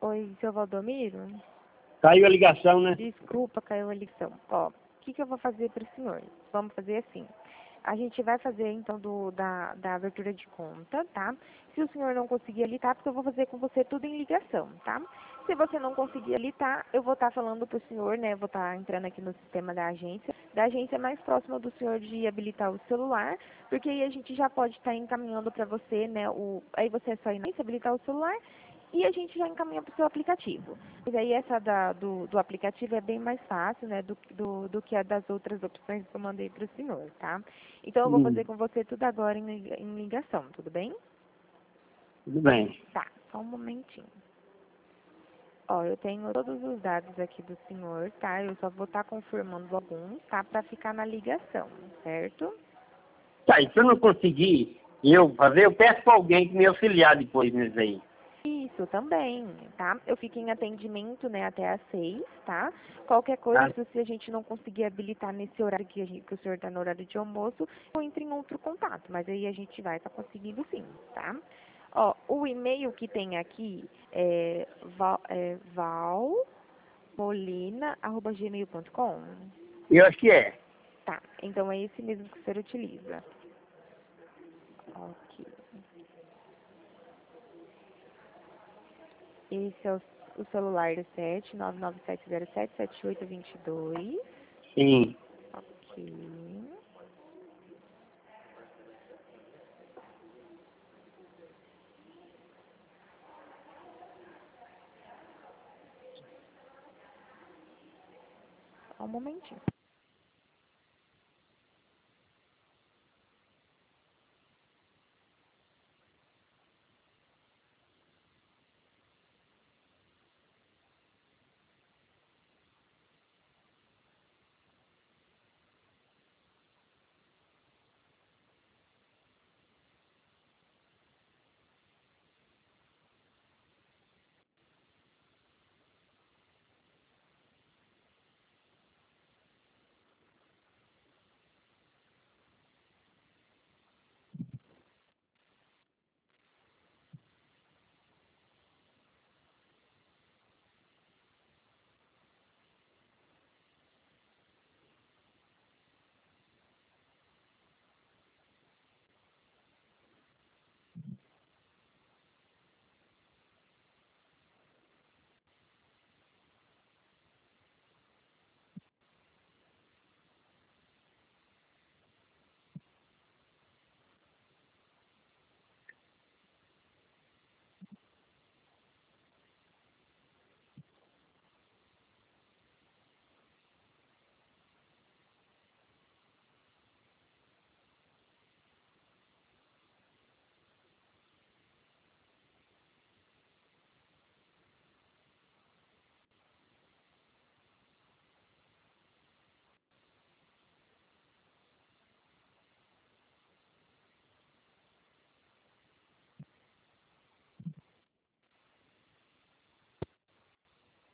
Oi, seu Valdomiro? Caiu a ligação, né? Desculpa, caiu a ligação. Ó, o que que eu vou fazer para o senhor? Vamos fazer assim. A gente vai fazer, então, da abertura de conta, tá? Se o senhor não conseguir habilitar, porque eu vou fazer com você tudo em ligação, tá? Se você não conseguir habilitar, eu vou estar falando para o senhor, né? Vou estar entrando aqui no sistema da agência mais próxima do senhor de habilitar o celular, porque aí a gente já pode estar encaminhando para você, né? Aí você é só ir na agência, habilitar o celular, e a gente já encaminha para o seu aplicativo. Mas aí essa do aplicativo é bem mais fácil, né, do que a das outras opções que eu mandei para o senhor, tá? Então eu vou fazer com você tudo agora em ligação, tudo bem? Tudo bem. Tá, só um momentinho. Ó, eu tenho todos os dados aqui do senhor, tá? Eu só vou estar confirmando alguns, tá? Para ficar na ligação, certo? Tá, e se eu não conseguir eu fazer, eu peço para alguém que me auxiliar depois nisso aí. Isso também, tá? Eu fico em atendimento, né, até às 6, tá? Qualquer Tá? coisa, se a gente não conseguir habilitar nesse horário que o senhor está no horário de almoço, eu entro em outro contato, mas aí a gente vai estar conseguindo sim, tá? Ó, o e-mail que tem aqui é valmolina@gmail.com. Eu acho que é. Tá, então é esse mesmo que o senhor utiliza. Ok. Esse é o celular do 79977077822. Sim. Ok. Só um momentinho.